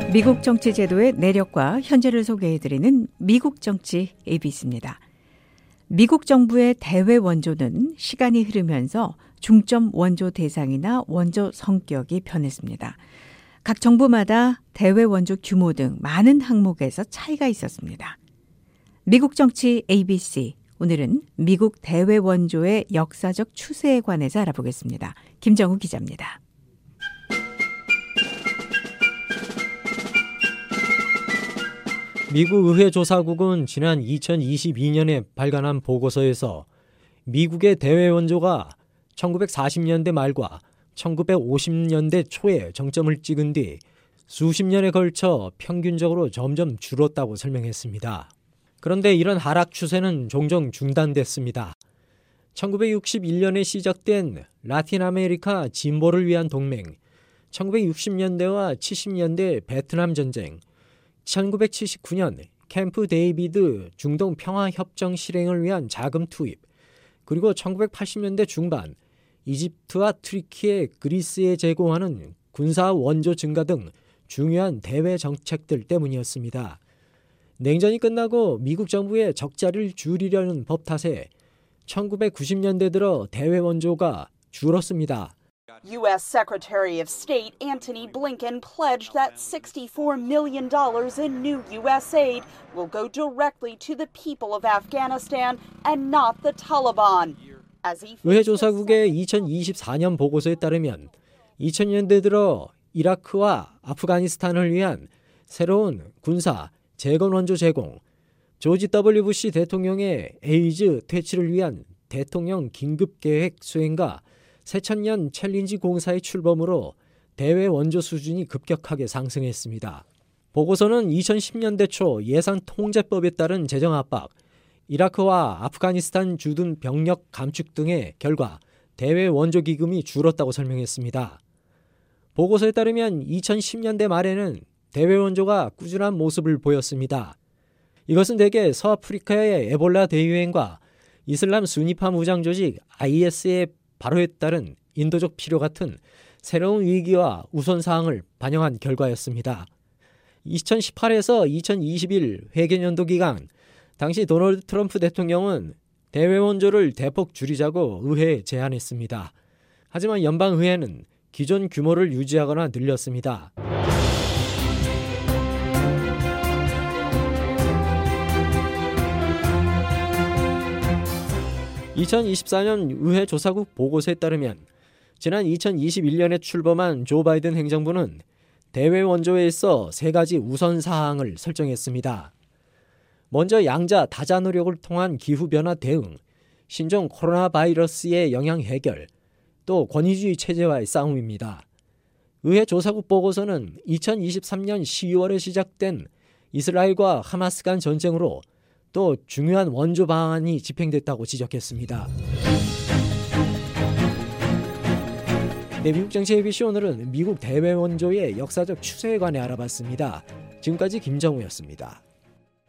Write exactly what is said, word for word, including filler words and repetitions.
미국 정치 제도의 내력과 현재를 소개해드리는 미국 정치 에이비씨입니다. 미국 정부의 대외 원조는 시간이 흐르면서 중점 원조 대상이나 원조 성격이 변했습니다. 각 정부마다 대외 원조 규모 등 많은 항목에서 차이가 있었습니다. 미국 정치 에이비씨, 오늘은 미국 대외 원조의 역사적 추세에 관해서 알아보겠습니다. 김정우 기자입니다. 미국 의회조사국은 지난 이천이십이 년에 발간한 보고서에서 미국의 대외 원조가 천구백사십 년대 말과 천구백오십 년대 초에 정점을 찍은 뒤 수십 년에 걸쳐 평균적으로 점점 줄었다고 설명했습니다. 그런데 이런 하락 추세는 종종 중단됐습니다. 천구백육십일 년에 시작된 라틴 아메리카 진보를 위한 동맹, 천구백육십 년대와 칠십 년대 베트남 전쟁, 천구백칠십구 년 캠프 데이비드 중동 평화협정 실행을 위한 자금 투입, 그리고 천구백팔십 년대 중반 이집트와 트리키에 그리스에 제공하는 군사 원조 증가 등 중요한 대외 정책들 때문이었습니다. 냉전이 끝나고 미국 정부의 적자를 줄이려는 법 탓에 천구백구십 년대 들어 대외 원조가 줄었습니다. U S Secretary of State Antony Blinken pledged that sixty-four million dollars in new U S aid will go directly to the people of Afghanistan and not the Taliban. 의회조사국의 이천이십사 년 보고서에 따르면 이천 년대 들어 이라크와 아프가니스탄을 위한 새로운 군사 재건 원조 제공, 조지 더블유 부시 대통령의 에이즈 퇴치를 위한 대통령 긴급계획 수행과 새천년 챌린지 공사의 출범으로 대외 원조 수준이 급격하게 상승했습니다. 보고서는 이천십 년대 초 예산 통제법에 따른 재정 압박, 이라크와 아프가니스탄 주둔 병력 감축 등의 결과 대외 원조 기금이 줄었다고 설명했습니다. 보고서에 따르면 이천십 년대 말에는 대외 원조가 꾸준한 모습을 보였습니다. 이것은 대개 서아프리카의 에볼라 대유행과 이슬람 순위파 무장 조직 아이에스의 발효에 따른 인도적 필요 같은 새로운 위기와 우선사항을 반영한 결과였습니다. 이천십팔에서 이천이십일 회계연도 기간, 당시 도널드 트럼프 대통령은 대외 원조를 대폭 줄이자고 의회에 제안했습니다. 하지만 연방의회는 기존 규모를 유지하거나 늘렸습니다. 이천이십사 년 의회조사국 보고서에 따르면 지난 이천이십일 년에 출범한 조 바이든 행정부는 대외 원조에 있어 세 가지 우선 사항을 설정했습니다. 먼저 양자 다자 노력을 통한 기후변화 대응, 신종 코로나 바이러스의 영향 해결, 또 권위주의 체제와의 싸움입니다. 의회조사국 보고서는 이천이십삼 년 시월에 시작된 이스라엘과 하마스 간 전쟁으로 또 중요한 원조 방안이 집행됐다고 지적했습니다. 네, 미국 정치 에이비씨 오늘은 미국 대외 원조의 역사적 추세에 관해 알아봤습니다. 지금까지 김정우였습니다.